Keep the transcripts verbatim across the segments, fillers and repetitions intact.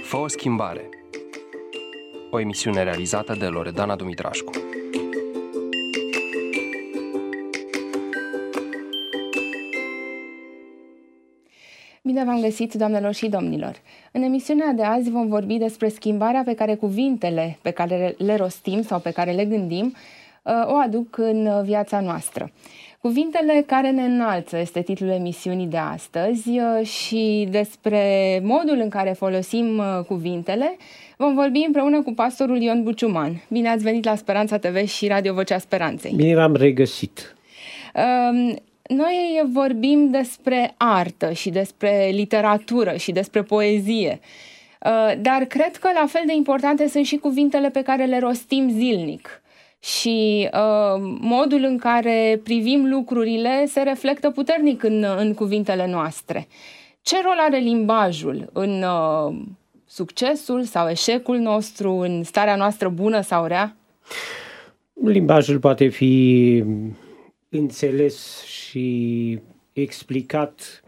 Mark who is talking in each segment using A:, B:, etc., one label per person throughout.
A: Fă o schimbare. O emisiune realizată de Loredana Dumitrașcu.
B: Bine v-am găsit, doamnelor și domnilor! În emisiunea de azi vom vorbi despre schimbarea pe care cuvintele pe care le rostim sau pe care le gândim o aduc în viața noastră. Cuvintele care ne înalță este titlul emisiunii de astăzi și despre modul în care folosim cuvintele vom vorbi împreună cu pastorul Ion Buciuman. Bine ați venit la Speranța T V și Radio Vocea Speranței!
C: Bine v-am regăsit!
B: Noi vorbim despre artă și despre literatură și despre poezie, dar cred că la fel de importante sunt și cuvintele pe care le rostim zilnic. Și uh, modul în care privim lucrurile se reflectă puternic în, în cuvintele noastre. Ce rol are limbajul în uh, succesul sau eșecul nostru, în starea noastră bună sau rea?
C: Limbajul poate fi înțeles și explicat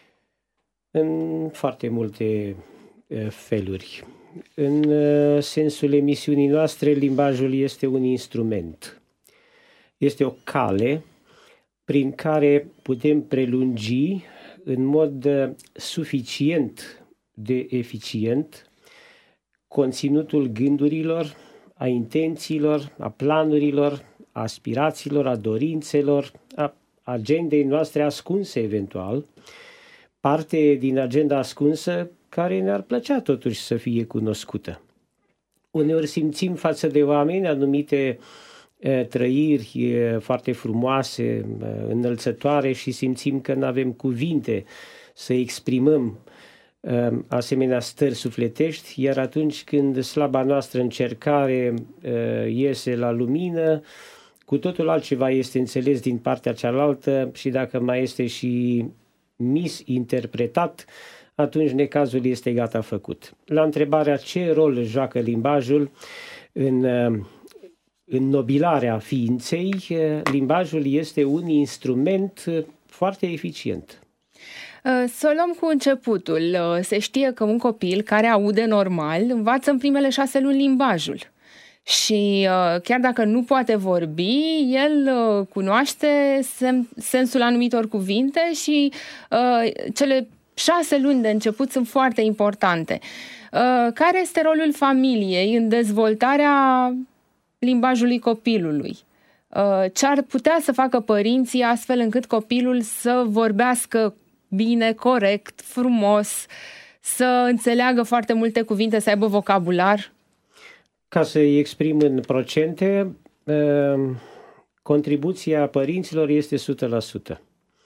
C: în foarte multe uh, feluri. În sensul emisiunii noastre, limbajul este un instrument. Este o cale prin care putem prelungi în mod suficient de eficient conținutul gândurilor, a intențiilor, a planurilor, a aspirațiilor, a dorințelor, a agendei noastre ascunse eventual, parte din agenda ascunsă care ne-ar plăcea totuși să fie cunoscută. Uneori simțim față de oameni anumite e, trăiri e, foarte frumoase, e, înălțătoare și simțim că nu avem cuvinte să exprimăm e, asemenea stări sufletești, iar atunci când slaba noastră încercare e, iese la lumină, cu totul altceva este înțeles din partea cealaltă și dacă mai este și misinterpretat, atunci necazul este gata făcut. La întrebarea ce rol joacă limbajul în înnobilarea ființei, limbajul este un instrument foarte eficient.
B: Să o luăm cu începutul. Se știe că un copil care aude normal învață în primele șase luni limbajul. Și chiar dacă nu poate vorbi, el cunoaște sensul anumitor cuvinte și cele șase luni de început sunt foarte importante. Care este rolul familiei în dezvoltarea limbajului copilului? Ce ar putea să facă părinții astfel încât copilul să vorbească bine, corect, frumos, să înțeleagă foarte multe cuvinte, să aibă vocabular?
C: Ca să-i exprim în procente, contribuția părinților este o sută la sută.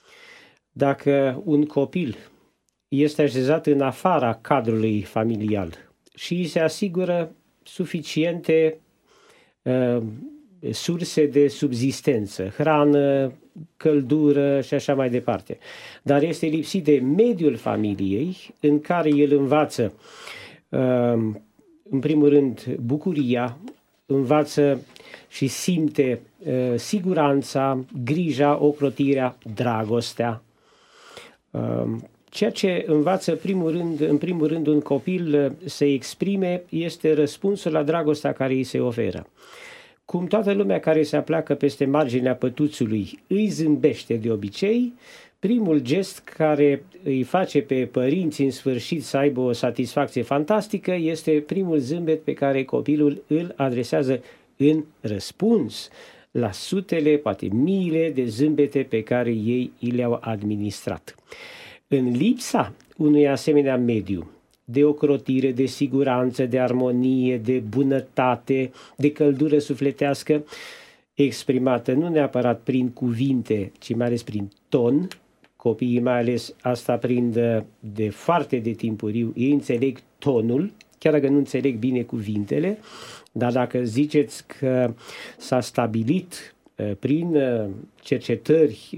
C: Dacă un copil este așezat în afara cadrului familial și îi se asigură suficiente uh, surse de subzistență, hrană, căldură și așa mai departe, dar este lipsit de mediul familiei în care el învață uh, în primul rând bucuria, învață și simte uh, siguranța, grija, ocrotirea, dragostea, uh, ceea ce învață primul rând, în primul rând un copil să exprime este răspunsul la dragostea care îi se oferă. Cum toată lumea care se apleacă peste marginea pătuțului îi zâmbește de obicei, primul gest care îi face pe părinți în sfârșit să aibă o satisfacție fantastică este primul zâmbet pe care copilul îl adresează în răspuns la sutele, poate miile de zâmbete pe care ei i le-au administrat. În lipsa unui asemenea mediu de ocrotire, de siguranță, de armonie, de bunătate, de căldură sufletească, exprimată nu neapărat prin cuvinte, ci mai ales prin ton, copiii mai ales asta prind de foarte de timpuriu, ei înțeleg tonul, chiar dacă nu înțeleg bine cuvintele, dar dacă ziceți că s-a stabilit prin cercetări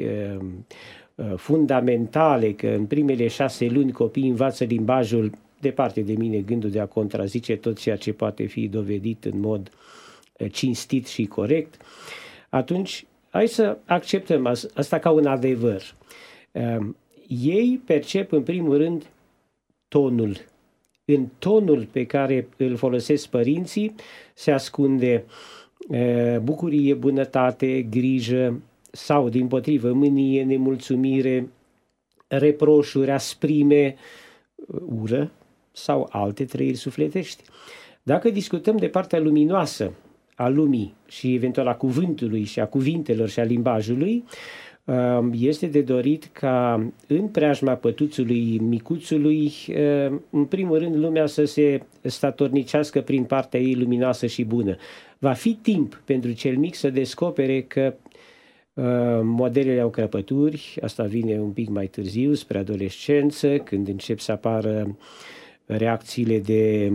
C: fundamentale că în primele șase luni copiii învață limbajul, departe de mine gândul de a contrazice tot ceea ce poate fi dovedit în mod cinstit și corect, atunci hai să acceptăm asta ca un adevăr. Ei percep în primul rând tonul, în tonul pe care îl folosesc părinții se ascunde bucurie, bunătate, grijă sau, dimpotrivă, mânie, nemulțumire, reproșuri, asprime, ură sau alte trăiri sufletești. Dacă discutăm de partea luminoasă a lumii și eventual a cuvântului și a cuvintelor și a limbajului, este de dorit ca în preajma pătuțului micuțului, în primul rând, lumea să se statornicească prin partea ei luminoasă și bună. Va fi timp pentru cel mic să descopere că modelele au crăpături, asta vine un pic mai târziu, spre adolescență, când încep să apară reacțiile de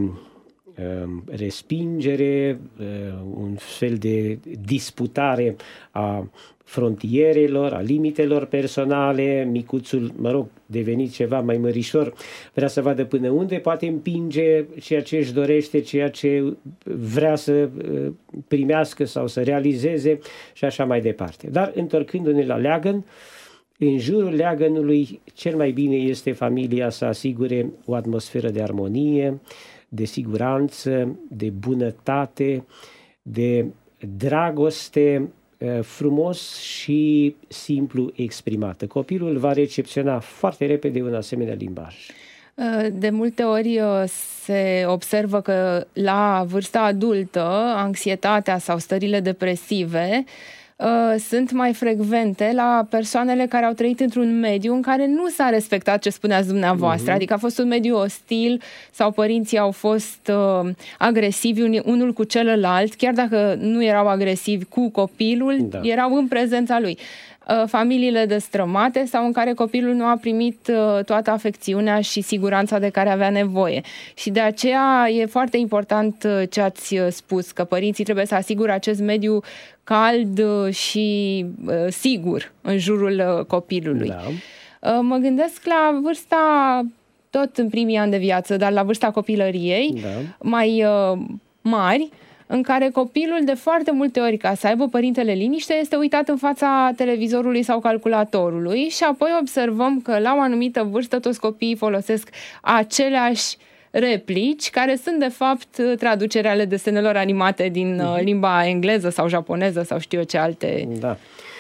C: respingere, un fel de disputare a frontierelor, a limitelor personale. Micuțul, mă rog, devenit ceva mai mărișor, vrea să vadă până unde poate împinge ceea ce își dorește, ceea ce vrea să primească sau să realizeze și așa mai departe. Dar întorcându-ne la leagăn, în jurul leagănului cel mai bine este familia să asigure o atmosferă de armonie, de siguranță, de bunătate, de dragoste, frumos și simplu exprimată. Copilul va recepționa foarte repede un asemenea limbaj.
B: De multe ori se observă că la vârsta adultă anxietatea sau stările depresive sunt mai frecvente la persoanele care au trăit într-un mediu în care nu s-a respectat ce spuneați dumneavoastră, uh-huh. adică a fost un mediu ostil sau părinții au fost uh, agresivi unul cu celălalt, chiar dacă nu erau agresivi cu copilul, da. erau în prezența lui. Uh, familiile destrămate sau în care copilul nu a primit uh, toată afecțiunea și siguranța de care avea nevoie. Și de aceea e foarte important uh, ce ați spus, că părinții trebuie să asigure acest mediu cald și uh, sigur în jurul uh, copilului. Da. Uh, mă gândesc la vârsta, tot în primii ani de viață, dar la vârsta copilăriei, da. mai uh, mari, în care copilul de foarte multe ori, ca să aibă părintele liniște, este uitat în fața televizorului sau calculatorului și apoi observăm că la o anumită vârstă toți copiii folosesc aceleași replici, care sunt de fapt traducere ale desenelor animate din uh, limba engleză sau japoneză sau știu eu ce alte.
C: Da.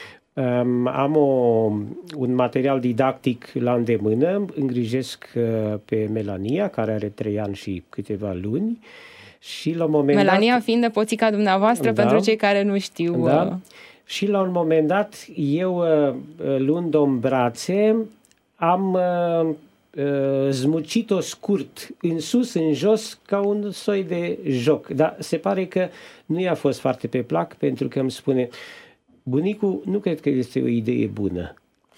C: Um, am o, un material didactic la îndemână, îngrijesc uh, pe Melania, care are trei ani și câteva luni. Și la un moment
B: Melania
C: dat,
B: fiind nepoțica dumneavoastră, da, pentru cei care nu știu.
C: Da.
B: Uh...
C: Și la un moment dat, eu luând-o în brațe, am uh, zmucit-o scurt, în sus, în jos, ca un soi de joc. Dar se pare că nu i-a fost foarte pe plac, pentru că îmi spune: bunicul, nu cred că este o idee bună.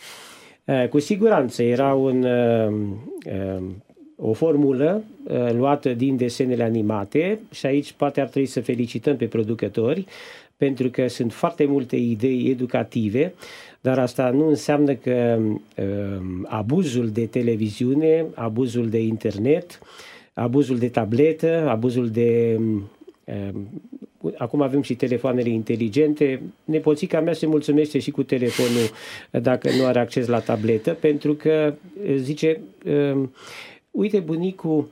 C: Uh, cu siguranță era un... Uh, uh, o formulă uh, luată din desenele animate și aici poate ar trebui să felicităm pe producători, pentru că sunt foarte multe idei educative, dar asta nu înseamnă că uh, abuzul de televiziune, abuzul de internet, abuzul de tabletă, abuzul de... Uh, acum avem și telefoanele inteligente. Nepoțica mea se mulțumește și cu telefonul dacă nu are acces la tabletă, pentru că zice... Uh, uite, bunicu,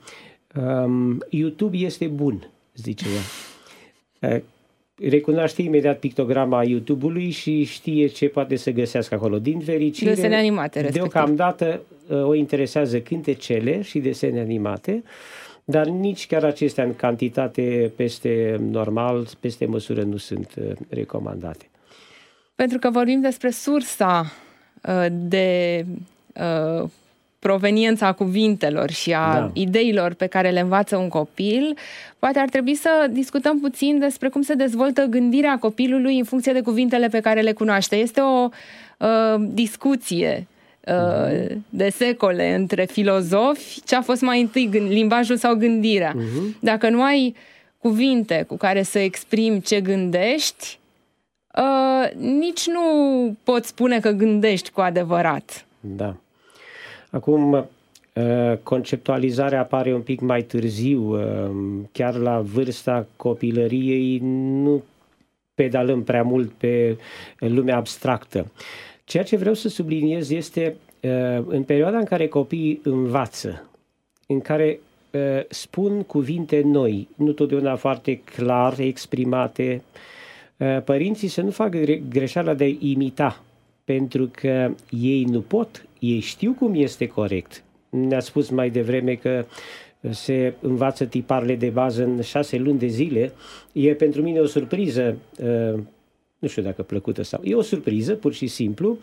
C: um, YouTube este bun, zice ea. Uh, recunoaște imediat pictograma YouTube-ului și știe ce poate să găsească acolo. Din fericire,
B: desene animate, respectiv.
C: Deocamdată uh, o interesează cântecele și desene animate, dar nici chiar acestea în cantitate peste normal, peste măsură, nu sunt uh, recomandate.
B: Pentru că vorbim despre sursa uh, de... Uh, proveniența cuvintelor și a da. ideilor pe care le învață un copil, poate ar trebui să discutăm puțin despre cum se dezvoltă gândirea copilului în funcție de cuvintele pe care le cunoaște. Este o uh, discuție uh, uh-huh. de secole între filozofi, ce a fost mai întâi, limbajul sau gândirea. Uh-huh. Dacă nu ai cuvinte cu care să exprimi ce gândești, uh, nici nu poți spune că gândești cu adevărat.
C: Da. Acum, conceptualizarea apare un pic mai târziu, chiar la vârsta copilăriei nu pedalăm prea mult pe lumea abstractă. Ceea ce vreau să subliniez este în perioada în care copiii învață, în care spun cuvinte noi, nu totdeauna foarte clar exprimate. Părinții să nu facă greșeala de a imita, pentru că ei nu pot, ei știu cum este corect. Ne-a spus mai devreme că se învață tiparele de bază în șase luni de zile. E pentru mine o surpriză, nu știu dacă plăcută sau... E o surpriză, pur și simplu,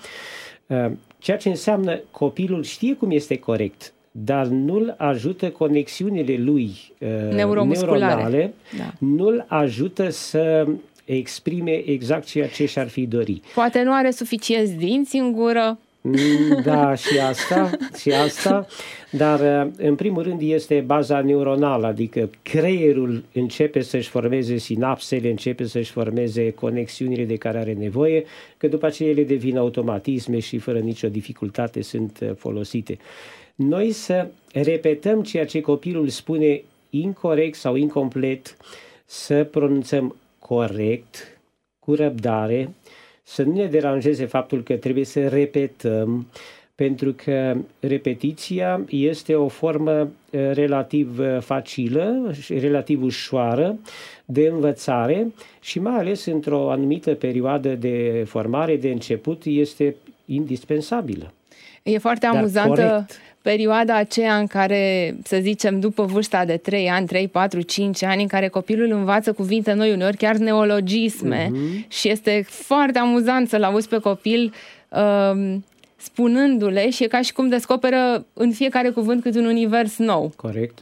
C: ceea ce înseamnă copilul știe cum este corect, dar nu-l ajută conexiunile lui neuronale, da. Nu-l ajută să exprime exact ceea ce și-ar fi dori.
B: Poate nu are suficienți dinți în gură.
C: Da, și asta, și asta, dar în primul rând este baza neuronală, adică creierul începe să-și formeze sinapsele, începe să-și formeze conexiunile de care are nevoie, că după aceea ele devin automatisme și fără nicio dificultate sunt folosite. Noi să repetăm ceea ce copilul spune incorect sau incomplet, să pronunțăm corect, cu răbdare, să nu ne deranjeze faptul că trebuie să repetăm, pentru că repetiția este o formă relativ facilă și relativ ușoară de învățare și mai ales într-o anumită perioadă de formare, de început, este indispensabilă.
B: E foarte amuzantă corect. Perioada aceea în care, să zicem, după vârsta de trei ani, trei, patru, cinci ani, în care copilul învață cuvinte noi, uneori chiar neologisme, uh-huh. și este foarte amuzant să-l auzi pe copil uh, spunându-le și e ca și cum descoperă în fiecare cuvânt câte un univers nou.
C: Corect.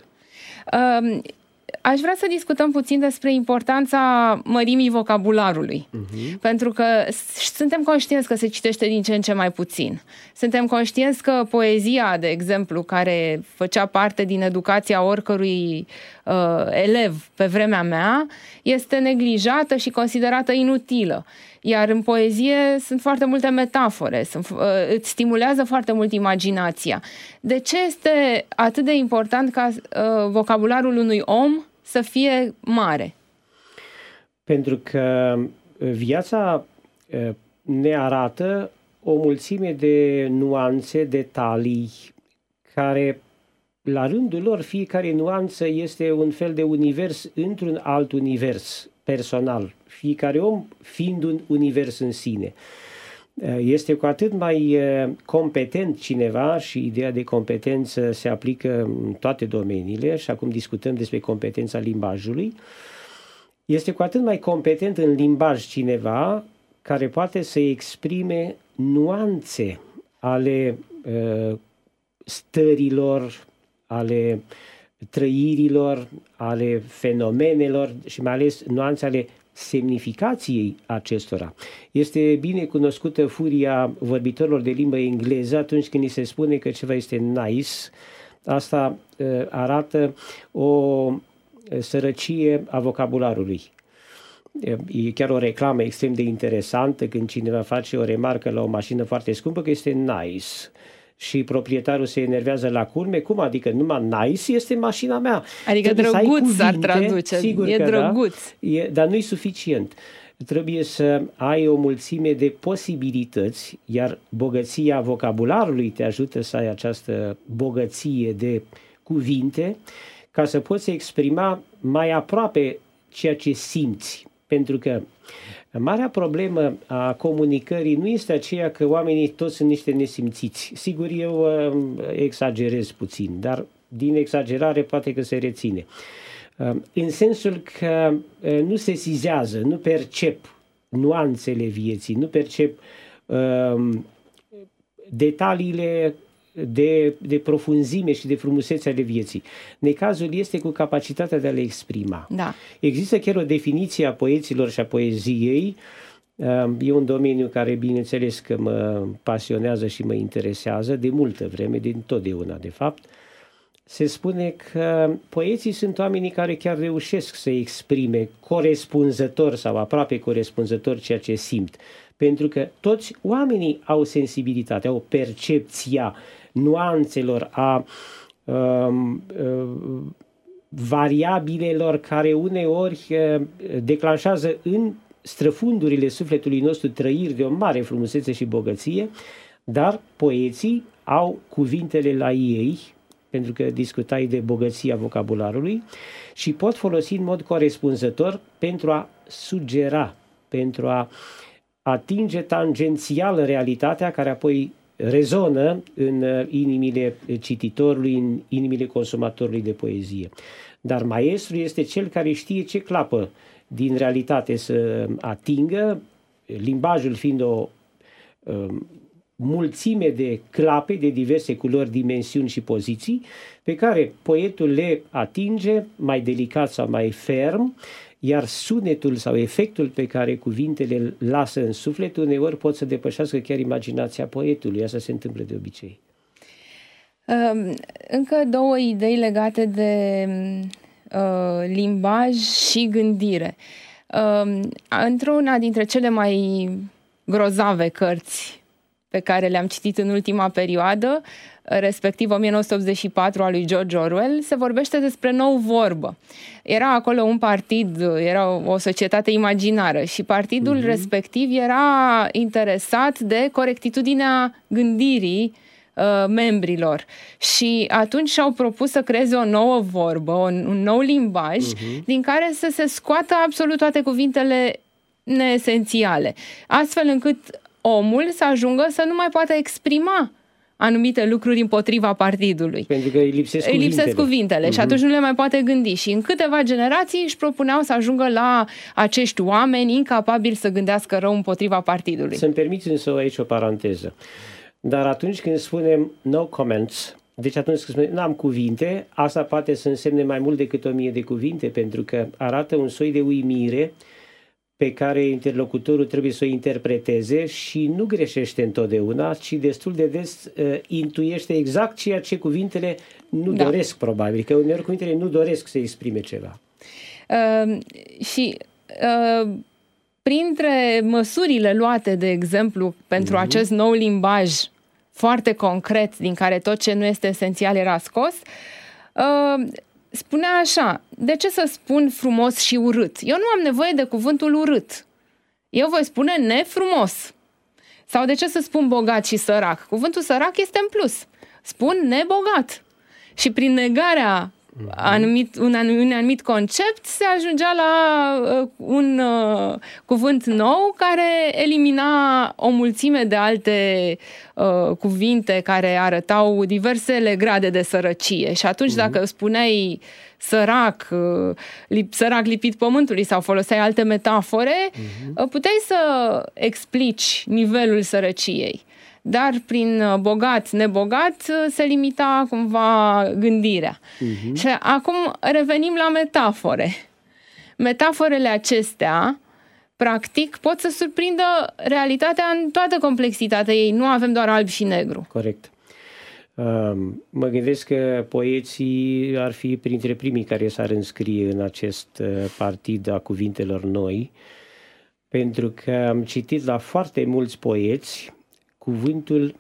B: Uh, Aș vrea să discutăm puțin despre importanța mărimii vocabularului, uh-huh. pentru că suntem conștienți că se citește din ce în ce mai puțin. Suntem conștienți că poezia, de exemplu, care făcea parte din educația oricărui uh, elev pe vremea mea, este neglijată și considerată inutilă. Iar în poezie sunt foarte multe metafore, sunt, uh, îți stimulează foarte mult imaginația. De ce este atât de important ca uh, vocabularul unui om să fie mare?
C: Pentru că viața uh, ne arată o mulțime de nuanțe, detalii, care la rândul lor fiecare nuanță este un fel de univers într-un alt univers personal, fiecare om fiind un univers în sine. Este cu atât mai competent cineva și ideea de competență se aplică în toate domeniile și acum discutăm despre competența limbajului. Este cu atât mai competent în limbaj cineva care poate să exprime nuanțe ale uh, stărilor, ale trăirilor, ale fenomenelor și mai ales nuanțe ale semnificației acestora. Este bine cunoscută furia vorbitorilor de limbă engleză atunci când ni se spune că ceva este nice. Asta uh, arată o sărăcie a vocabularului. E chiar o reclamă extrem de interesantă când cineva face o remarcă la o mașină foarte scumpă că este nice. Și proprietarul se enervează la culme. Cum adică numai nice este mașina mea?
B: Adică trebuie drăguț s-ar traduce.
C: Sigur
B: e
C: că
B: drăguț.
C: Da, e, dar nu e suficient. Trebuie să ai o mulțime de posibilități, iar bogăția vocabularului te ajută să ai această bogăție de cuvinte ca să poți exprima mai aproape ceea ce simți. Pentru că marea problemă a comunicării nu este aceea că oamenii toți sunt niște nesimțiți. Sigur, eu uh, exagerez puțin, dar din exagerare poate că se reține. Uh, în sensul că uh, nu se sizează, nu percep nuanțele vieții, nu percep uh, detaliile de, de profunzime și de frumusețe ale vieții. Necazul este cu capacitatea de a le exprima.
B: Da.
C: Există chiar o definiție a poeților și a poeziei. E un domeniu care, bineînțeles, că mă pasionează și mă interesează de multă vreme, din totdeauna, de fapt. Se spune că poeții sunt oamenii care chiar reușesc să exprime corespunzător sau aproape corespunzător ceea ce simt. Pentru că toți oamenii au sensibilitate, au percepția nuanțelor, a um, um, variabilelor care uneori uh, declanșează în străfundurile sufletului nostru trăiri de o mare frumusețe și bogăție, dar poeții au cuvintele la ei pentru că discutai de bogăția vocabularului, și pot folosi în mod corespunzător pentru a sugera, pentru a atinge tangențial realitatea care apoi rezonă în inimile cititorului, în inimile consumatorului de poezie. Dar maestru este cel care știe ce clapă din realitate să atingă, limbajul fiind o um, mulțime de clape de diverse culori, dimensiuni și poziții, pe care poetul le atinge mai delicat sau mai ferm, iar sunetul sau efectul pe care cuvintele îl lasă în suflet uneori pot să depășească chiar imaginația poetului. Asta se întâmplă de obicei.
B: Încă două idei legate de uh, limbaj și gândire. Uh, într-una dintre cele mai grozave cărți pe care le-am citit în ultima perioadă, respectiv o mie nouă sute optzeci și patru a lui George Orwell, se vorbește despre nou vorbă. Era acolo un partid, era o societate imaginară și partidul mm-hmm. respectiv era interesat de corectitudinea gândirii uh, membrilor. Și atunci și-au propus să creeze o nouă vorbă, un, un nou limbaj, mm-hmm. din care să se scoată absolut toate cuvintele neesențiale, astfel încât omul să ajungă să nu mai poată exprima anumite lucruri împotriva partidului.
C: Pentru că îi lipsesc
B: îi
C: cuvintele.
B: Lipsesc cuvintele uh-huh. și atunci nu le mai poate gândi. Și în câteva generații își propuneau să ajungă la acești oameni incapabili să gândească rău împotriva partidului.
C: Să-mi permiți însă aici o paranteză. Dar atunci când spunem no comments, deci atunci când spunem n-am cuvinte, asta poate să însemne mai mult decât o mie de cuvinte, pentru că arată un soi de uimire pe care interlocutorul trebuie să o interpreteze și nu greșește întotdeauna, ci destul de des uh, intuiește exact ceea ce cuvintele nu da. doresc, probabil, că uneori cuvintele nu doresc să exprime ceva.
B: Uh, și uh, printre măsurile luate, de exemplu, pentru uh-huh. acest nou limbaj foarte concret, din care tot ce nu este esențial era scos, uh, spunea așa: de ce să spun frumos și urât? Eu nu am nevoie de cuvântul urât. Eu voi spune nefrumos. Sau de ce să spun bogat și sărac? Cuvântul sărac este în plus. Spun nebogat. Și prin negarea anumit, un, anumit, un anumit concept se ajungea la uh, un uh, cuvânt nou care elimina o mulțime de alte uh, cuvinte care arătau diversele grade de sărăcie. Și atunci uh-huh. dacă spuneai sărac, uh, lip, sărac lipit pământului sau foloseai alte metafore, uh-huh. uh, puteai să explici nivelul sărăciei. Dar prin bogat, nebogat se limita cumva gândirea. Uh-huh. Și acum revenim la metafore. Metaforele acestea, practic, pot să surprindă realitatea în toată complexitatea ei. Nu avem doar alb și negru.
C: Corect. Mă gândesc că poeții ar fi printre primii care s-ar înscrie în acest partid a cuvintelor noi, pentru că am citit la foarte mulți poeți cuvântul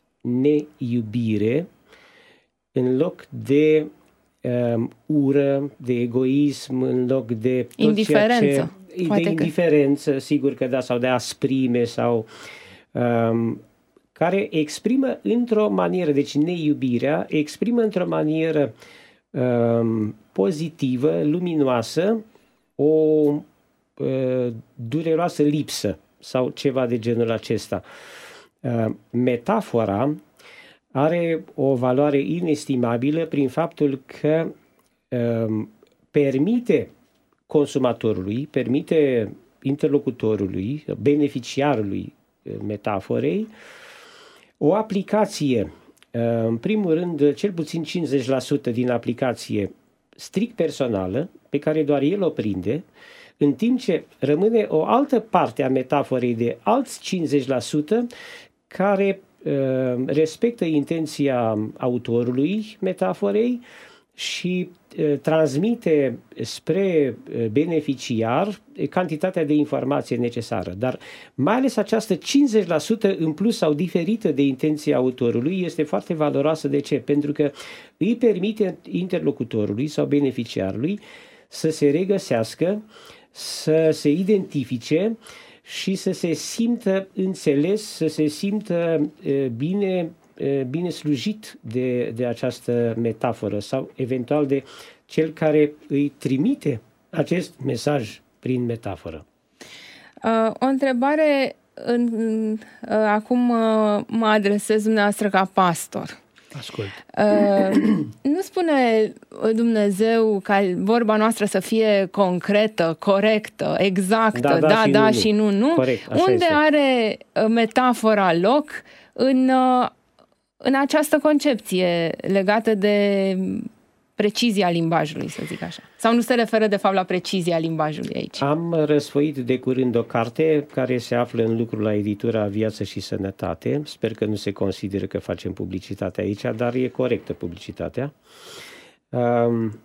C: neiubire în loc de um, ură, de egoism, în loc de tot
B: indiferență.
C: Ceea ce, de indiferență, că... sigur că da, sau de asprime, sau um, care exprimă într-o manieră, deci neiubirea exprimă într-o manieră um, pozitivă, luminoasă, o uh, dureroasă lipsă sau ceva de genul acesta. Metafora are o valoare inestimabilă prin faptul că um, permite consumatorului, permite interlocutorului, beneficiarului metaforei, o aplicație, în primul rând, cel puțin cincizeci la sută din aplicație strict personală, pe care doar el o prinde, în timp ce rămâne o altă parte a metaforei de alți cincizeci la sută care uh, respectă intenția autorului metaforei și uh, transmite spre beneficiar cantitatea de informație necesară. Dar mai ales această cincizeci la sută în plus sau diferită de intenția autorului este foarte valoroasă. De ce? Pentru că îi permite interlocutorului sau beneficiarului să se regăsească, să se identifice și să se simtă înțeles, să se simtă bine bine slujit de, de această metaforă sau eventual de cel care îi trimite acest mesaj prin metaforă.
B: O întrebare, acum mă adresez dumneavoastră ca pastor.
C: Ascult.
B: Nu spune Dumnezeu ca vorba noastră să fie concretă, corectă, exactă, da, da, da, și, da nu, și nu, nu?
C: Corect,
B: unde
C: este.
B: Are metafora loc în, în această concepție legată de precizia limbajului, să zic așa? Sau nu se referă de fapt la precizia limbajului aici?
C: Am răsfoit de curând o carte care se află în lucru la editura Viață și Sănătate. Sper că nu se consideră că facem publicitate aici, dar e corectă publicitatea. Um,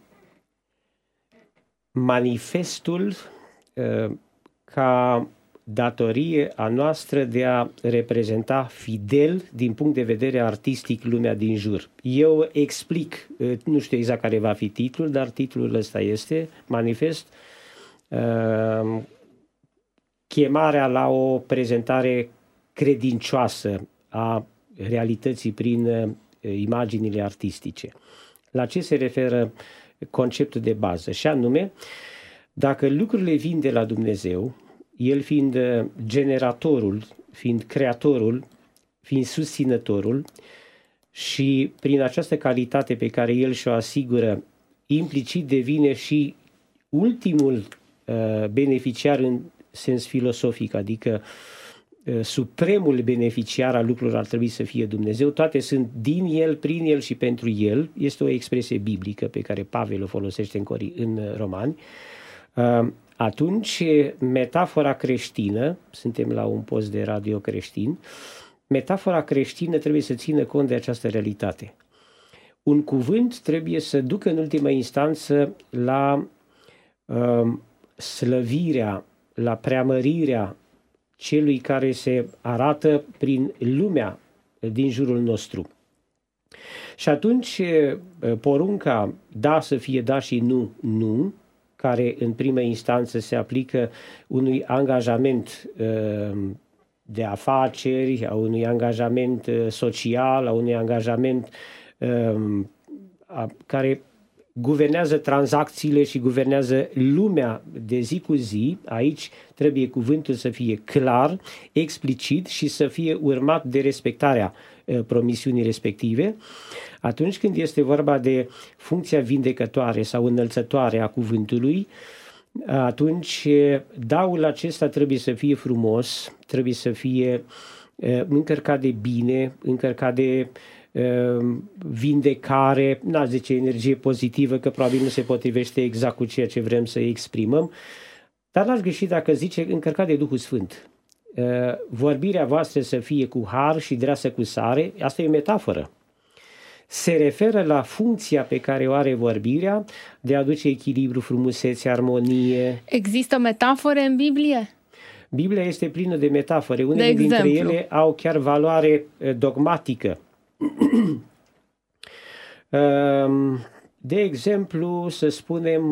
C: manifestul uh, ca datorie a noastră de a reprezenta fidel din punct de vedere artistic lumea din jur. Eu explic, nu știu exact care va fi titlul, dar titlul ăsta este Manifest, uh, chemarea la o prezentare credincioasă a realității prin uh, imaginile artistice. La ce se referă conceptul de bază? Și anume, dacă lucrurile vin de la Dumnezeu, El fiind generatorul, fiind creatorul, fiind susținătorul și prin această calitate pe care El și-o asigură, implicit devine și ultimul uh, beneficiar în sens filosofic, adică uh, supremul beneficiar al lucrurilor ar trebui să fie Dumnezeu. Toate sunt din El, prin El și pentru El. Este o expresie biblică pe care Pavel o folosește în, Cori, în Romani. Uh, Atunci, metafora creștină, suntem la un post de radio creștin, metafora creștină trebuie să țină cont de această realitate. Un cuvânt trebuie să ducă în ultima instanță la uh, slăvirea, la preamărirea celui care se arată prin lumea din jurul nostru. Și atunci, porunca da să fie da și nu, nu, care în primă instanță se aplică unui angajament uh, de afaceri, a unui angajament uh, social, a unui angajament uh, a, care guvernează tranzacțiile și guvernează lumea de zi cu zi. Aici trebuie cuvântul să fie clar, explicit și să fie urmat de respectarea uh, promisiunii respective. Atunci când este vorba de funcția vindecătoare sau înălțătoare a cuvântului, atunci daul acesta trebuie să fie frumos, trebuie să fie uh, încărcat de bine, încărcat de uh, vindecare, n-aș zice energie pozitivă, că probabil nu se potrivește exact cu ceea ce vrem să exprimăm, dar n-aș greși dacă zice încărcat de Duhul Sfânt. Uh, vorbirea voastră să fie cu har și dreasă cu sare, asta e o metaforă. Se referă la funcția pe care o are vorbirea de a aduce echilibru, frumusețe, armonie.
B: Există metafore în Biblie?
C: Biblia este plină de metafore. Unele de dintre ele au chiar valoare dogmatică. De exemplu, să spunem,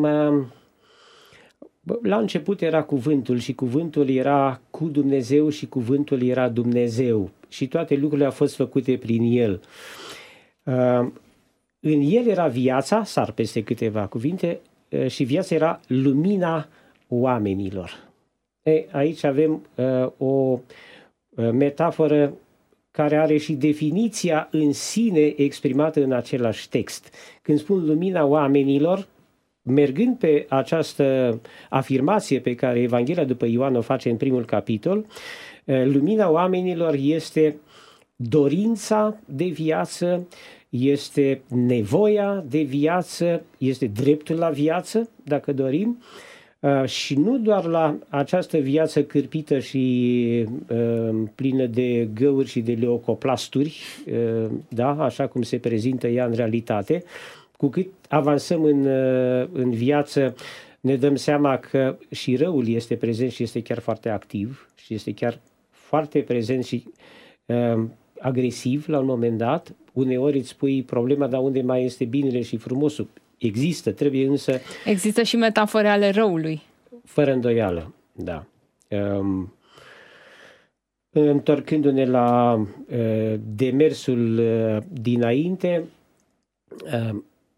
C: la început era cuvântul și cuvântul era cu Dumnezeu și cuvântul era Dumnezeu și toate lucrurile au fost făcute prin El. Uh, în el era viața, sar peste câteva cuvinte, uh, și viața era lumina oamenilor. E, aici avem uh, o uh, metaforă care are și definiția în sine exprimată în același text. Când spun lumina oamenilor, mergând pe această afirmație pe care Evanghelia după Ioan o face în primul capitol, uh, lumina oamenilor este dorința de viață, este nevoia de viață, este dreptul la viață, dacă dorim, și nu doar la această viață cârpită și plină de găuri și de leucoplasturi, da, așa cum se prezintă ea în realitate. Cu cât avansăm în, în viață, ne dăm seama că și răul este prezent și este chiar foarte activ și este chiar foarte prezent și agresiv la un moment dat. Uneori îți pui problema, dar unde mai este binele și frumosul? Există, trebuie însă...
B: Există și metafore ale răului.
C: Fără îndoială, da. Um, Întorcându-ne la uh, demersul uh, dinainte, uh,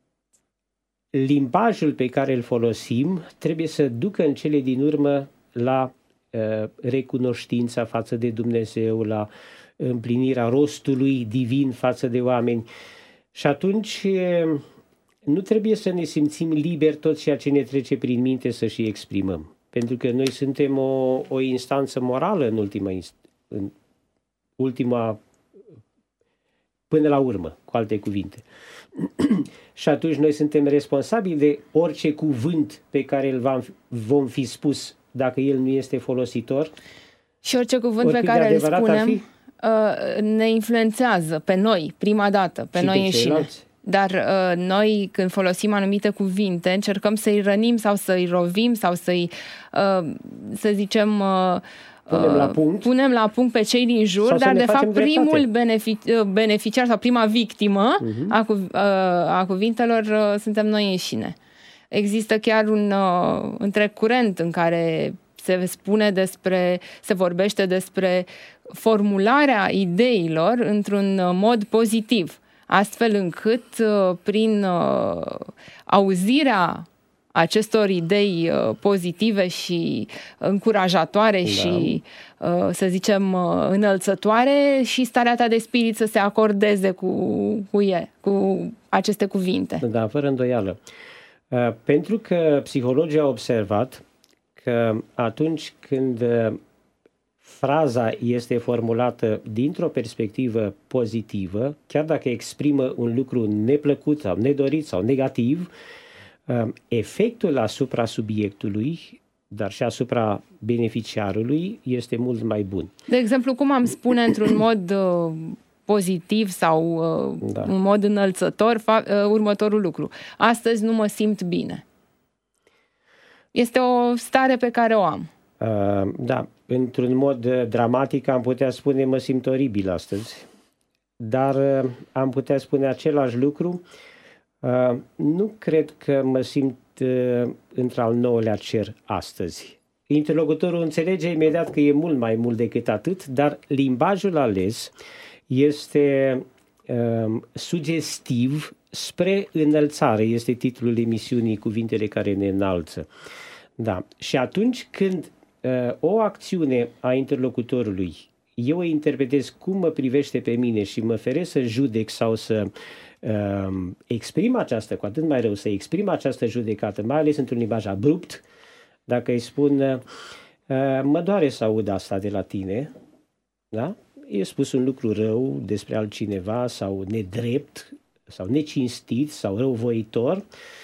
C: limbajul pe care îl folosim trebuie să ducă în cele din urmă la uh, recunoștința față de Dumnezeu, la împlinirea rostului divin față de oameni. Și atunci uh, nu trebuie să ne simțim liberi tot ceea ce ne trece prin minte să și exprimăm. Pentru că noi suntem o, o instanță morală în ultima, în ultima, până la urmă, cu alte cuvinte. Și atunci noi suntem responsabili de orice cuvânt pe care îl vom fi spus dacă el nu este folositor.
B: Și orice cuvânt pe care îl spunem ne influențează pe noi, prima dată, pe noi înșine. Dar uh, noi, când folosim anumite cuvinte, încercăm să-i rănim sau să-i rovim sau să-i, uh, să zicem, uh,
C: punem, la punct.
B: punem la punct pe cei din jur, dar de fapt primul benefic- beneficiar sau prima victimă uh-huh. a, cu, uh, a cuvintelor uh, suntem noi înșine. Există chiar un uh, întreg curent în care se spune despre, se vorbește despre formularea ideilor într-un mod pozitiv, astfel încât prin auzirea acestor idei pozitive și încurajatoare da. și, să zicem, înălțătoare, și starea ta de spirit să se acordeze cu, cu, e, cu aceste cuvinte.
C: Da, fără îndoială. Pentru că psihologii au observat că atunci când fraza este formulată dintr-o perspectivă pozitivă, chiar dacă exprimă un lucru neplăcut sau nedorit sau negativ, efectul asupra subiectului, dar și asupra beneficiarului, este mult mai bun.
B: De exemplu, cum am spune într-un mod uh, pozitiv sau uh, da. un mod înălțător fa- uh, următorul lucru: astăzi nu mă simt bine. Este o stare pe care o am.
C: Uh, da, într-un mod dramatic am putea spune mă simt oribil astăzi, dar uh, am putea spune același lucru: uh, nu cred că mă simt uh, într-al nouălea cer astăzi. Interlocutorul înțelege imediat că e mult mai mult decât atât, dar limbajul ales este uh, sugestiv spre înălțare, este titlul emisiunii Cuvintele care ne înalță. Da. Și atunci când uh, o acțiune a interlocutorului eu o interpretez cum mă privește pe mine și mă feresc să judec sau să uh, exprim această, cu atât mai rău, să exprim această judecată, mai ales într-un limbaj abrupt, dacă îi spun uh, mă doare să aud asta de la tine, da? E spus un lucru rău despre altcineva sau nedrept sau necinstit sau răuvoitor,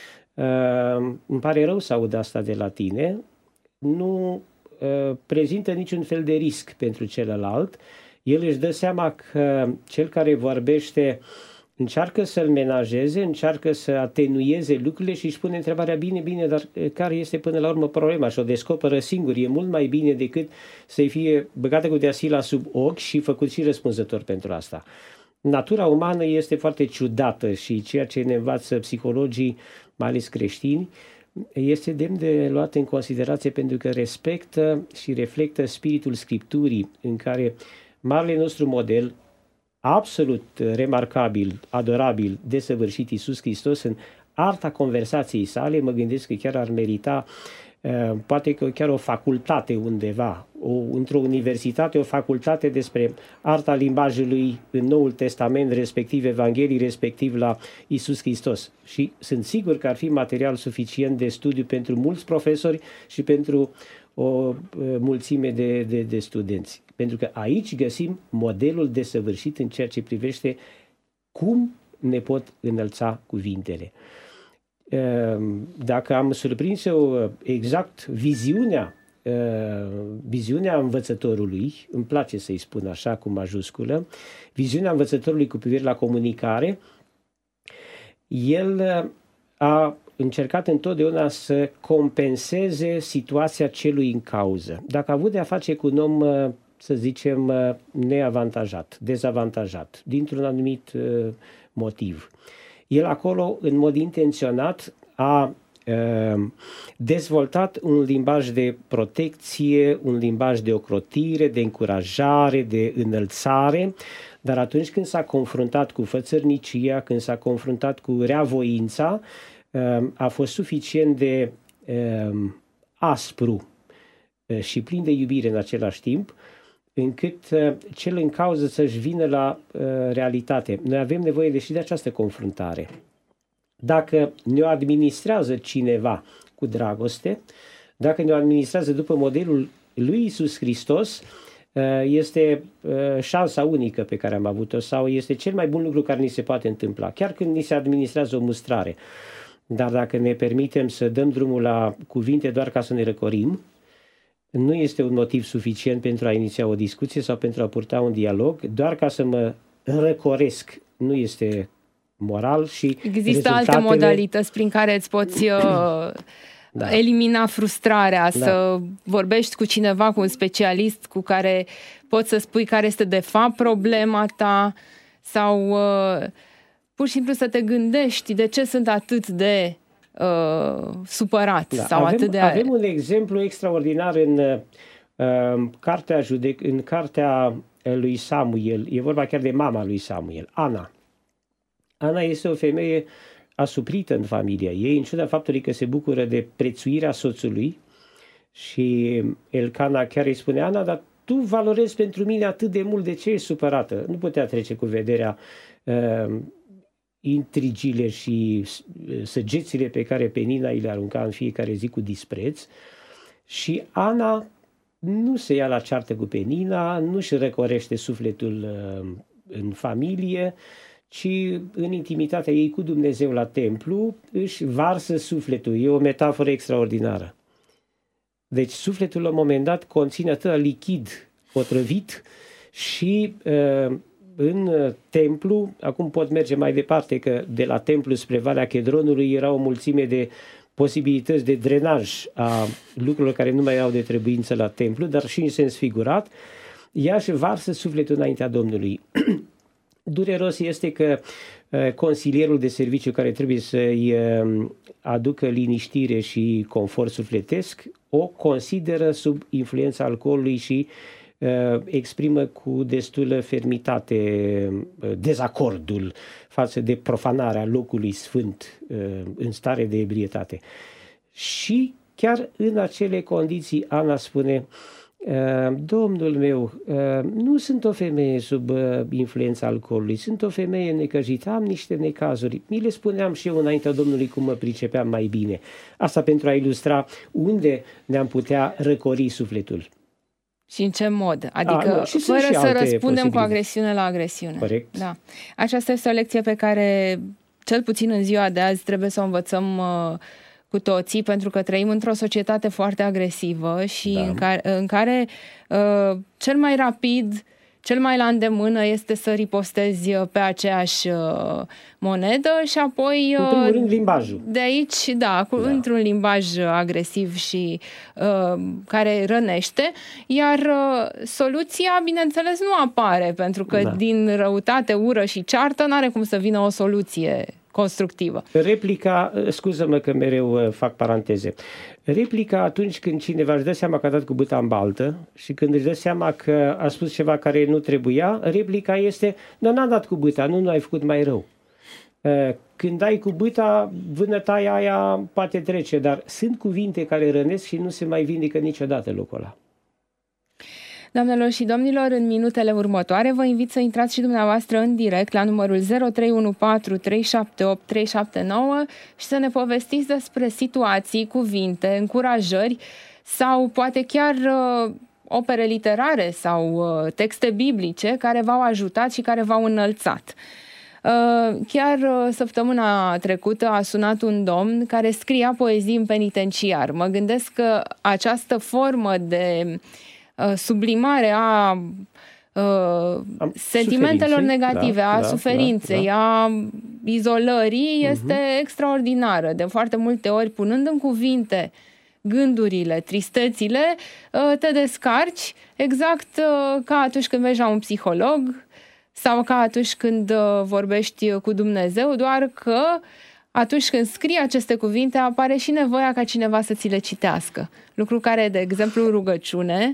C: Uh, îmi pare rău să aud asta de la tine, nu uh, prezintă niciun fel de risc pentru celălalt. El își dă seama că cel care vorbește încearcă să-l menajeze, încearcă să atenueze lucrurile și își pune întrebarea: bine, bine, dar care este până la urmă problema? Și o descoperă singur. E mult mai bine decât să-i fie băgată cu deasila sub ochi și făcut și răspunzător pentru asta. Natura umană este foarte ciudată și ceea ce ne învață psihologii, mai ales creștini, este demn de luat în considerație, pentru că respectă și reflectă spiritul Scripturii, în care marele nostru model, absolut remarcabil, adorabil, desăvârșit, Iisus Hristos, în arta conversației sale, mă gândesc că chiar ar merita poate că chiar o facultate undeva, o, într-o universitate, o facultate despre arta limbajului în Noul Testament, respectiv Evanghelii, respectiv la Iisus Hristos. Și sunt sigur că ar fi material suficient de studiu pentru mulți profesori și pentru o mulțime de, de, de studenți. Pentru că aici găsim modelul desăvârșit în ceea ce privește cum ne pot înălța cuvintele. Dacă am surprins eu exact viziunea, viziunea învățătorului, îmi place să-i spun așa cu majusculă, viziunea învățătorului cu privire la comunicare, el a încercat întotdeauna să compenseze situația celui în cauză. Dacă a avut de-a face cu un om, să zicem, neavantajat, dezavantajat, dintr-un anumit motiv, el acolo, în mod intenționat, a dezvoltat un limbaj de protecție, un limbaj de ocrotire, de încurajare, de înălțare, dar atunci când s-a confruntat cu fățărnicia, când s-a confruntat cu reavoința, a fost suficient de aspru și plin de iubire în același timp, încât cel în cauză să-și vină la realitate. Noi avem nevoie de și de această confruntare. Dacă ne-o administrează cineva cu dragoste, dacă ne-o administrează după modelul lui Iisus Hristos, este șansa unică pe care am avut-o sau este cel mai bun lucru care ni se poate întâmpla, chiar când ni se administrează o mustrare. Dar dacă ne permitem să dăm drumul la cuvinte doar ca să ne răcorim, nu este un motiv suficient pentru a iniția o discuție sau pentru a purta un dialog, doar ca să mă răcoresc nu este moral și
B: există
C: rezultatele...
B: alte modalități prin care îți poți uh, da. elimina frustrarea, da. să vorbești cu cineva, cu un specialist cu care poți să spui care este de fapt problema ta sau uh, pur și simplu să te gândești de ce sunt atât de uh, supărat
C: da.
B: sau
C: avem,
B: atât de...
C: Avem un exemplu extraordinar în, uh, cartea, judec- în cartea lui Samuel, e vorba chiar de mama lui Samuel, Ana. Ana este o femeie asuprită în familia ei, în ciuda faptului că se bucură de prețuirea soțului și Elcana chiar îi spune, Ana, dar tu valorezi pentru mine atât de mult, de ce ești supărată? Nu putea trece cu vederea uh, intrigile și săgețile pe care Penina îi le arunca în fiecare zi cu dispreț și Ana nu se ia la ceartă cu Penina, nu-și răcorește sufletul uh, în familie, ci în intimitatea ei cu Dumnezeu la templu își varsă sufletul. E o metaforă extraordinară. Deci sufletul la un moment dat conține atât lichid otrăvit și uh, în templu, acum pot merge mai departe că de la templu spre Valea Chedronului era o mulțime de posibilități de drenaj a lucrurilor care nu mai au de trebuință la templu, dar și în sens figurat, ea își varsă sufletul înaintea Domnului. Dureros este că uh, consilierul de serviciu care trebuie să-i uh, aducă liniștire și confort sufletesc o consideră sub influența alcoolului și uh, exprimă cu destulă fermitate uh, dezacordul față de profanarea locului sfânt uh, în stare de ebrietate. Și chiar în acele condiții Ana spune, Domnul meu, nu sunt o femeie sub influența alcoolului, sunt o femeie necăjită, am niște necazuri. Mi le spuneam și eu înaintea Domnului cum mă pricepeam mai bine. Asta pentru a ilustra unde ne-am putea răcori sufletul.
B: Și în ce mod? Adică
C: a, nu,
B: fără să răspundem cu agresiune la agresiune.
C: Corect.
B: Da. Aceasta este o lecție pe care, cel puțin în ziua de azi, trebuie să o învățăm uh, cu toții, pentru că trăim într-o societate foarte agresivă și da. în care, în care uh, cel mai rapid, cel mai la îndemână este să ripostezi pe aceeași uh, monedă și apoi... Uh,
C: în primul rând limbajul.
B: De aici, da, cu, da. într-un limbaj agresiv și uh, care rănește, iar uh, soluția, bineînțeles, nu apare, pentru că da. din răutate, ură și ceartă n-are cum să vină o soluție constructivă.
C: Replica, scuză-mă că mereu fac paranteze, replica atunci când cineva își dă seama că a dat cu bâta în baltă și când își dă seama că a spus ceva care nu trebuia, replica este, dar n-a dat cu bâta, nu, nu ai făcut mai rău. Când dai cu bâta, vânătaia aia poate trece, dar sunt cuvinte care rănesc și nu se mai vindecă niciodată locul ăla.
B: Doamnelor și domnilor, în minutele următoare vă invit să intrați și dumneavoastră în direct la numărul zero trei unu patru trei șapte opt trei șapte nouă și să ne povestiți despre situații, cuvinte, încurajări sau poate chiar uh, opere literare sau uh, texte biblice care v-au ajutat și care v-au înălțat. Uh, chiar uh, săptămâna trecută a sunat un domn care scria poezii în penitenciar. Mă gândesc că această formă de sublimare a uh, sentimentelor negative, da, a da, suferinței, da, da. a izolării, uh-huh. este extraordinară. De foarte multe ori, punând în cuvinte gândurile, tristețile, uh, te descarci exact uh, ca atunci când mergi la un psiholog sau ca atunci când uh, vorbești cu Dumnezeu, doar că atunci când scrii aceste cuvinte, apare și nevoia ca cineva să ți le citească. Lucru care, de exemplu, rugăciune,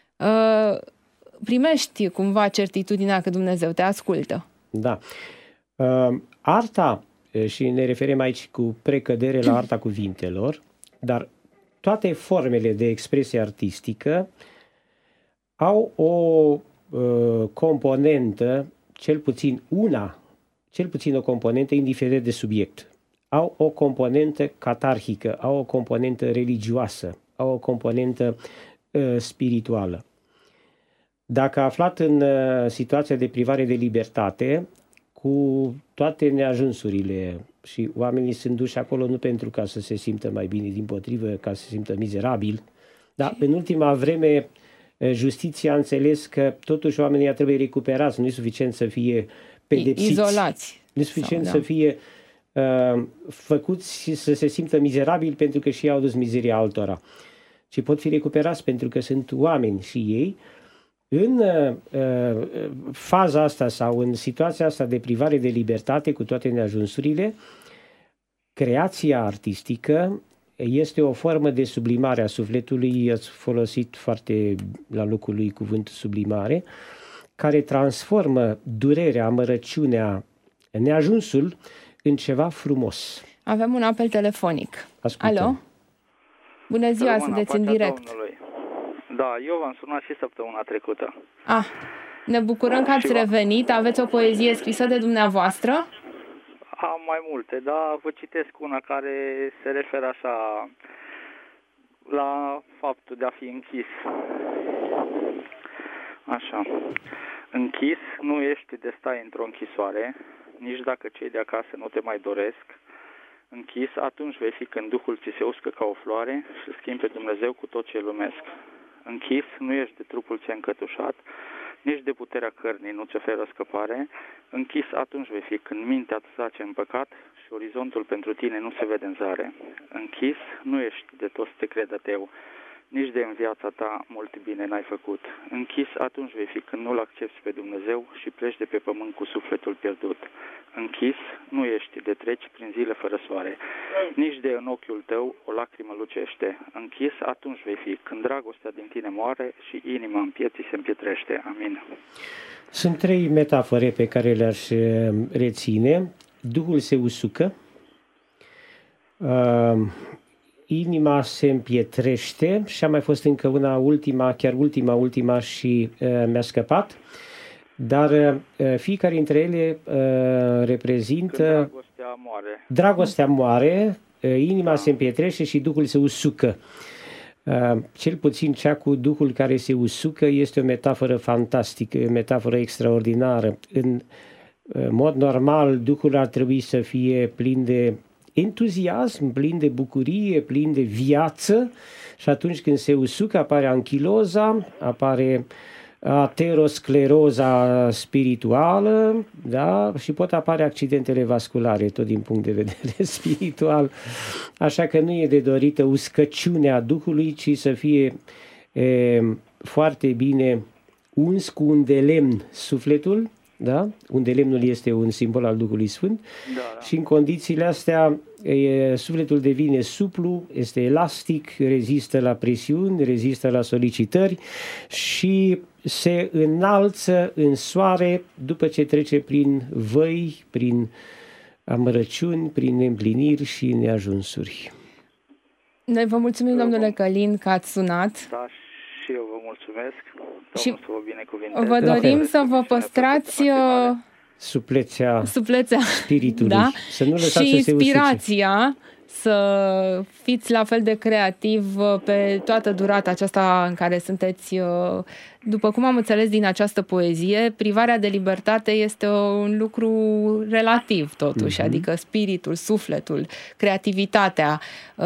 B: primești cumva certitudinea că Dumnezeu te ascultă.
C: Da. Arta, și ne referim aici cu precădere la arta cuvintelor, dar toate formele de expresie artistică au o uh, componentă, cel puțin una, cel puțin o componentă indiferent de subiect. Au o componentă catarhică, au o componentă religioasă, au o componentă uh, spirituală. Dacă aflat în uh, situația de privare de libertate, cu toate neajunsurile, și oamenii sunt duși acolo nu pentru ca să se simtă mai bine, dimpotrivă, ca să se simtă mizerabil, dar în ultima vreme justiția a înțeles că totuși oamenii trebuie recuperați, nu e suficient să fie pedepsiți.
B: Izolați.
C: Nu e suficient
B: sau,
C: să
B: da.
C: fie uh, făcuți și să se simtă mizerabil pentru că și ei au dus mizeria altora, ci pot fi recuperați pentru că sunt oameni și ei. În uh, faza asta sau în situația asta de privare de libertate cu toate neajunsurile, creația artistică este o formă de sublimare a sufletului, ați folosit foarte la locul lui cuvântul sublimare, care transformă durerea, amărăciunea, neajunsul în ceva frumos.
B: Avem un apel telefonic.
C: Ascultăm.
B: Alo? Bună ziua,
D: Rămână,
B: sunteți în direct.
D: Domnului. Da, eu v-am sunat și săptămâna trecută.
B: Ah, ne bucurăm că ați revenit. Aveți o poezie scrisă de dumneavoastră?
D: Am mai multe, dar vă citesc una care se referă așa la faptul de a fi închis. Așa. Închis nu ești de stai într-o închisoare, nici dacă cei de acasă nu te mai doresc. Închis atunci vei fi când Duhul ți se uscă ca o floare și schimbi pe Dumnezeu cu tot ce lumesc. Închis nu ești de trupul ți-a încătușat, nici de puterea cărnii nu ți oferă scăpare. Închis atunci vei fi când mintea îți zace în păcat și orizontul pentru tine nu se vede în zare. Închis nu ești de toți te cred ateu, nici de în viața ta mult bine n-ai făcut. Închis atunci vei fi când nu-L accepți pe Dumnezeu și pleci de pe pământ cu sufletul pierdut. Închis nu ești de treci prin zile fără soare, nici de în ochiul tău o lacrimă lucește. Închis atunci vei fi când dragostea din tine moare și inima în pieții se împietrește. Amin.
C: Sunt trei metafore pe care le-aș reține. Duhul se usucă, uh, inima se împietrește și a mai fost încă una ultima, chiar ultima, ultima și uh, mi-a scăpat, dar uh, fiecare dintre ele uh, reprezintă...
D: Când dragostea moare.
C: Dragostea moare, uh, inima da. se împietrește și Duhul se usucă. Uh, cel puțin cea cu Duhul care se usucă este o metaforă fantastică, o metaforă extraordinară. În uh, mod normal, Duhul ar trebui să fie plin de entuziasm, plin de bucurie, plin de viață, și atunci când se usucă apare anchiloza, apare ateroscleroza spirituală, da? Și pot apare accidentele vasculare, tot din punct de vedere spiritual. Așa că nu e de dorită uscăciunea Duhului, ci să fie e, foarte bine uns cu un de lemn sufletul, da? Unde lemnul este un simbol al Duhului Sfânt,
D: da, da.
C: Și în condițiile astea e, sufletul devine suplu, este elastic, rezistă la presiuni, rezistă la solicitări și se înalță în soare după ce trece prin văi, prin amărăciuni, prin neîmpliniri și neajunsuri.
B: Noi vă mulțumim, domnule Călin, că ați sunat.
D: Da, și eu vă mulțumesc.
B: Și
D: să vă binecuvinteze.
B: vă dorim să vă păstrați
C: suplețea,
B: suplețea
C: spiritului,
B: da?
C: Să nu lăsați
B: și
C: să se
B: inspirația, să fiți la fel de creativ pe toată durata aceasta în care sunteți. După cum am înțeles din această poezie, privarea de libertate este un lucru relativ totuși, mm-hmm. adică spiritul, sufletul, creativitatea,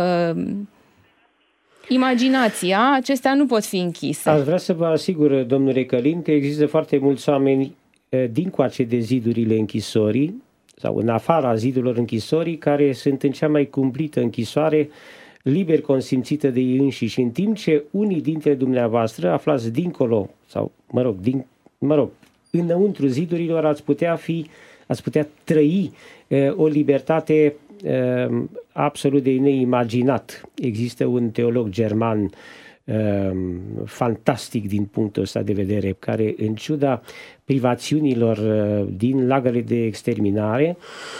B: imaginația, acestea nu pot fi închise.
C: Aș vrea să vă asigur, domnule Călin, că există foarte mulți oameni dincoace de zidurile închisorii sau în afara zidurilor închisorii, care sunt în cea mai cumplită închisoare, liber consimțită de ei înșiși, în timp ce unii dintre dumneavoastră aflați dincolo, sau mă rog, din, mă rog înăuntru zidurilor, ați putea fi, ați putea trăi e, o libertate absolut de neimaginat. Există un teolog german fantastic din punctul ăsta de vedere, care în ciuda privațiunilor din lagările de exterminare,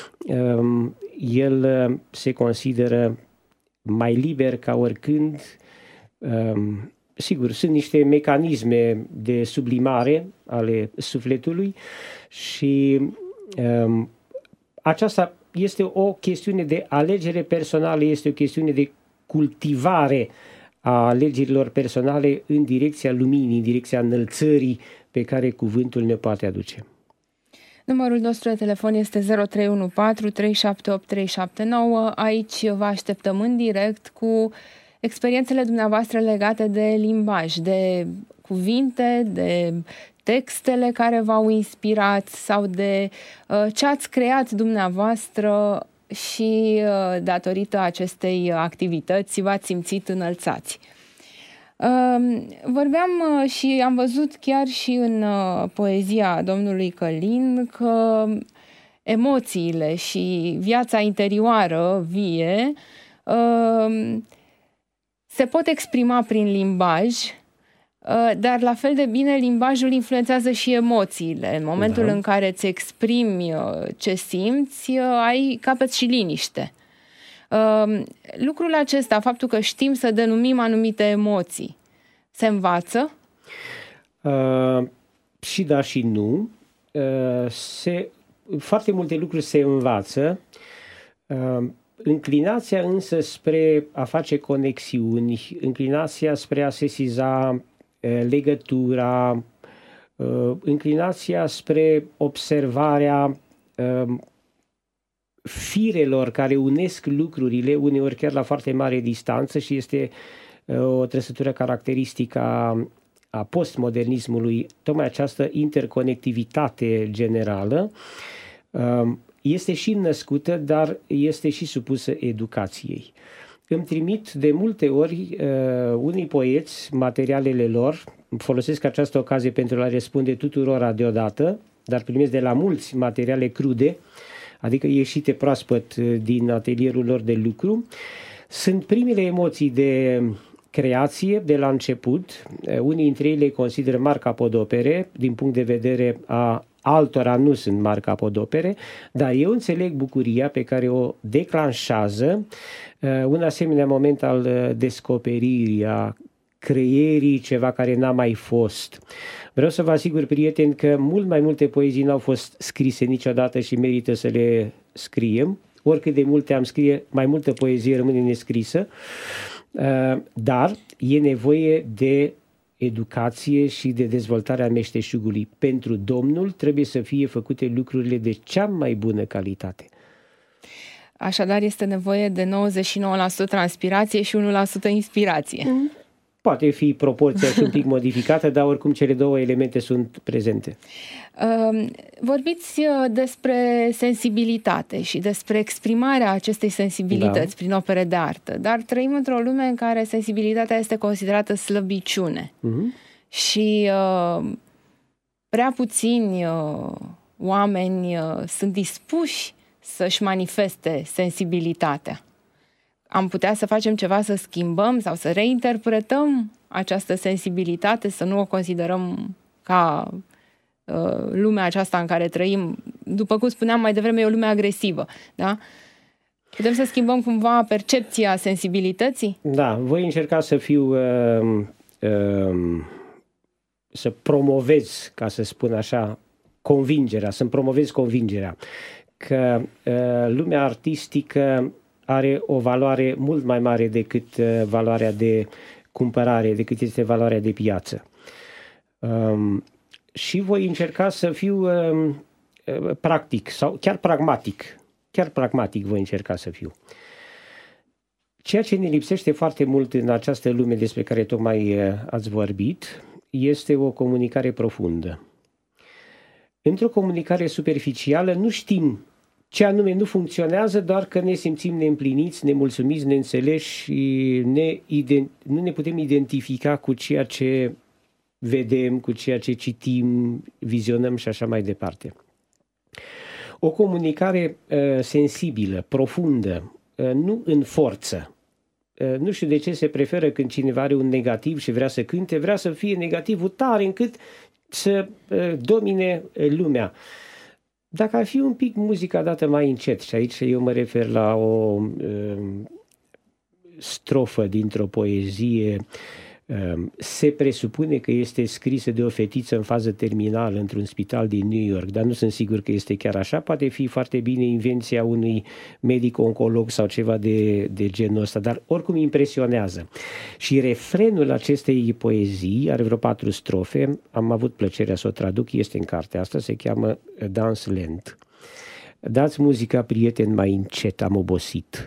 C: el se consideră mai liber ca oricând. Sigur, sunt niște mecanisme de sublimare ale sufletului și um, aceasta este o chestiune de alegere personală, este o chestiune de cultivare a alegerilor personale în direcția luminii, în direcția înălțării pe care cuvântul ne poate aduce.
B: Numărul nostru de telefon este zero trei unu patru trei șapte opt trei șapte nouă. Aici vă așteptăm în direct cu experiențele dumneavoastră legate de limbaj, de cuvinte, de textele care v-au inspirat sau de uh, ce ați creat dumneavoastră și uh, datorită acestei activități v-ați simțit înălțați. Uh, vorbeam uh, și am văzut chiar și în uh, poezia domnului Călin că emoțiile și viața interioară vie uh, se pot exprima prin limbaj, dar la fel de bine limbajul influențează și emoțiile. În momentul da. în care îți exprimi ce simți, ai capăt și liniște. Lucrul acesta, faptul că știm să denumim anumite emoții, se învață?
C: Uh, și da și nu. Uh, se, foarte multe lucruri se învață. Uh, Înclinația însă spre a face conexiuni, înclinația spre a sesiza legătura, înclinația spre observarea firelor care unesc lucrurile, uneori chiar la foarte mare distanță, și este o trăsătură caracteristică a, a postmodernismului, tocmai această interconectivitate generală. Este și născută, dar este și supusă educației. Îmi trimit de multe ori uh, unii poeți materialele lor, folosesc această ocazie pentru a răspunde tuturora deodată, dar primesc de la mulți materiale crude, adică ieșite proaspăt din atelierul lor de lucru. Sunt primele emoții de creație de la început, unii dintre ei le consideră mari capodopere, din punct de vedere a altora nu sunt mari capodopere, dar eu înțeleg bucuria pe care o declanșează un asemenea moment al descoperirii, a creierii ceva care n-a mai fost. Vreau să vă asigur, prieteni, că mult mai multe poezii n-au fost scrise niciodată și merită să le scriem. Oricât de multe am scrie, mai multă poezie rămâne nescrisă, dar e nevoie de educație și de dezvoltarea meșteșugului. Pentru Domnul trebuie să fie făcute lucrurile de cea mai bună calitate.
B: Așadar este nevoie de nouăzeci și nouă la sută transpirație și unu la sută inspirație. Mm.
C: Poate fi proporția și un pic modificată, dar oricum cele două elemente sunt prezente.
B: Vorbiți despre sensibilitate și despre exprimarea acestei sensibilități da. prin opere de artă, dar trăim într-o lume în care sensibilitatea este considerată slăbiciune. Uh-huh. Și uh, prea puțini uh, oameni uh, sunt dispuși să-și manifeste sensibilitatea. Am putea să facem ceva să schimbăm sau să reinterpretăm această sensibilitate, să nu o considerăm ca uh, lumea aceasta în care trăim, după cum spuneam mai devreme, e o lume agresivă, da? Putem să schimbăm cumva percepția sensibilității?
C: Da, voi încerca să fiu uh, uh, să promovez, ca să spun așa, convingerea, să-mi promovez convingerea că uh, lumea artistică are o valoare mult mai mare decât uh, valoarea de cumpărare, decât este valoarea de piață. Um, și voi încerca să fiu uh, practic sau chiar pragmatic. Chiar pragmatic voi încerca să fiu. Ceea ce ne lipsește foarte mult în această lume despre care tocmai uh, ați vorbit este o comunicare profundă. Într-o comunicare superficială nu știm ce anume nu funcționează, doar că ne simțim neîmpliniți, nemulțumiți, neînțeleși și ne ident- nu ne putem identifica cu ceea ce vedem, cu ceea ce citim, vizionăm și așa mai departe. o comunicare uh, sensibilă, profundă, uh, nu în forță. Uh, nu știu de ce se preferă când cineva are un negativ și vrea să cânte, vrea să fie negativul tare încât să uh, domine lumea. Dacă ar fi un pic muzica dată mai încet, și aici eu mă refer la o uh, strofă dintr-o poezie, uh, se presupune că este scrisă de o fetiță în fază terminală într-un spital din New York, dar nu sunt sigur că este chiar așa, poate fi foarte bine invenția unui medic-oncolog sau ceva de, de genul ăsta, dar oricum impresionează. Și refrenul acestei poezii are vreo patru strofe, am avut plăcerea să o traduc, este în cartea asta, se cheamă Dans lent. Dați muzica, prieten, mai încet, am obosit.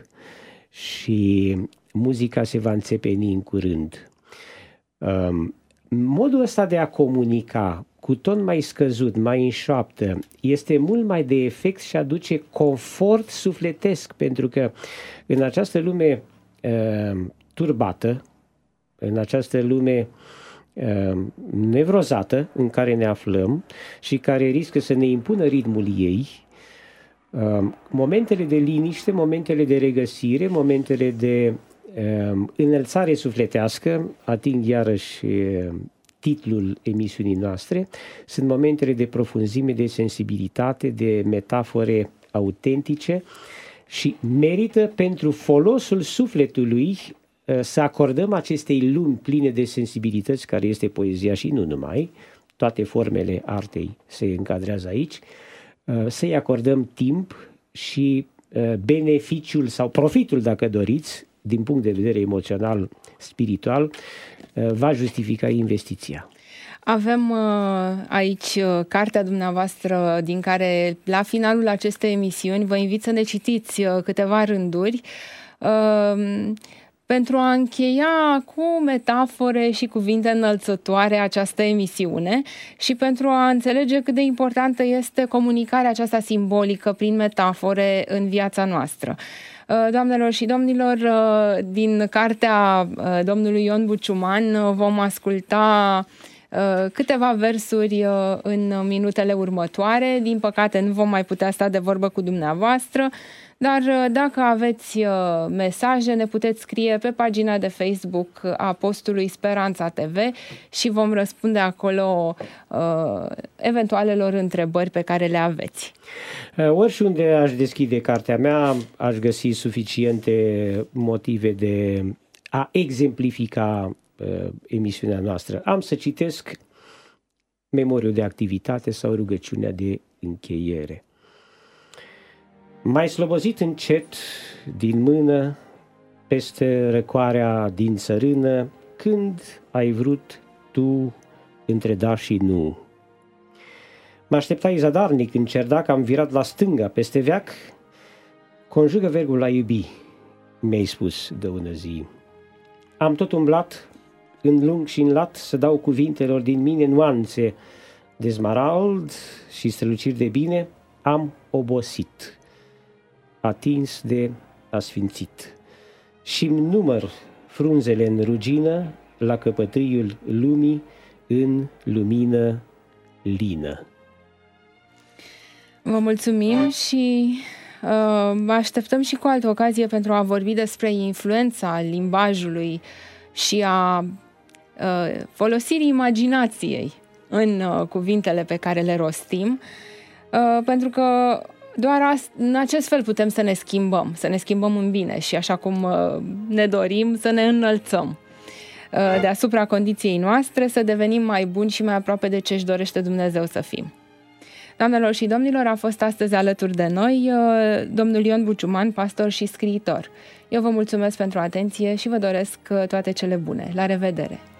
C: Și muzica se va înțepeni în curând. Um, modul ăsta de a comunica cu ton mai scăzut, mai în șoaptă, este mult mai de efect și aduce confort sufletesc, pentru că în această lume uh, turbată, în această lume uh, nevrozată în care ne aflăm și care riscă să ne impună ritmul ei, uh, momentele de liniște, momentele de regăsire, momentele de uh, înălțare sufletească, ating iarăși uh, titlul emisiunii noastre, sunt momentele de profunzime, de sensibilitate, de metafore autentice și merită pentru folosul sufletului să acordăm acestei lumi pline de sensibilități, care este poezia și nu numai, toate formele artei se încadrează aici, să-i acordăm timp și beneficiul sau profitul, dacă doriți, din punct de vedere emoțional, spiritual, va justifica investiția.
B: Avem aici cartea dumneavoastră, din care la finalul acestei emisiuni vă invit să ne citiți câteva rânduri pentru a încheia cu metafore și cuvinte înălțătoare această emisiune și pentru a înțelege cât de importantă este comunicarea aceasta simbolică prin metafore în viața noastră. Doamnelor și domnilor, din cartea domnului Ion Buciuman vom asculta câteva versuri în minutele următoare. Din păcate nu vom mai putea sta de vorbă cu dumneavoastră, dar dacă aveți mesaje, ne puteți scrie pe pagina de Facebook a postului Speranța T V și vom răspunde acolo uh, eventualelor întrebări pe care le aveți.
C: Oriunde aș deschide cartea mea, aș găsi suficiente motive de a exemplifica uh, emisiunea noastră. Am să citesc memoriul de activitate sau rugăciunea de încheiere. Mai slobozit încet din mână peste răcoarea din țărână, când ai vrut tu între da și nu. Mă așteptai zadarnic în cerdac, am virat la stânga peste veac, conjugă verbul a iubi, mi-ai spus de ună zi. Am tot umblat în lung și în lat să dau cuvintelor din mine nuanțe de smarald și străluciri de bine, am obosit, atins de asfințit. Și-mi număr frunzele în rugină la căpătâiul lumii în lumină lină.
B: Vă mulțumim și uh, așteptăm și cu altă ocazie pentru a vorbi despre influența limbajului și a uh, folosirii imaginației în uh, cuvintele pe care le rostim, uh, pentru că doar ast- în acest fel putem să ne schimbăm, să ne schimbăm în bine și așa cum uh, ne dorim să ne înălțăm uh, deasupra condiției noastre, să devenim mai buni și mai aproape de ce își dorește Dumnezeu să fim. Doamnelor și domnilor, a fost astăzi alături de noi uh, domnul Ion Buciuman, pastor și scriitor. Eu vă mulțumesc pentru atenție și vă doresc uh, toate cele bune. La revedere!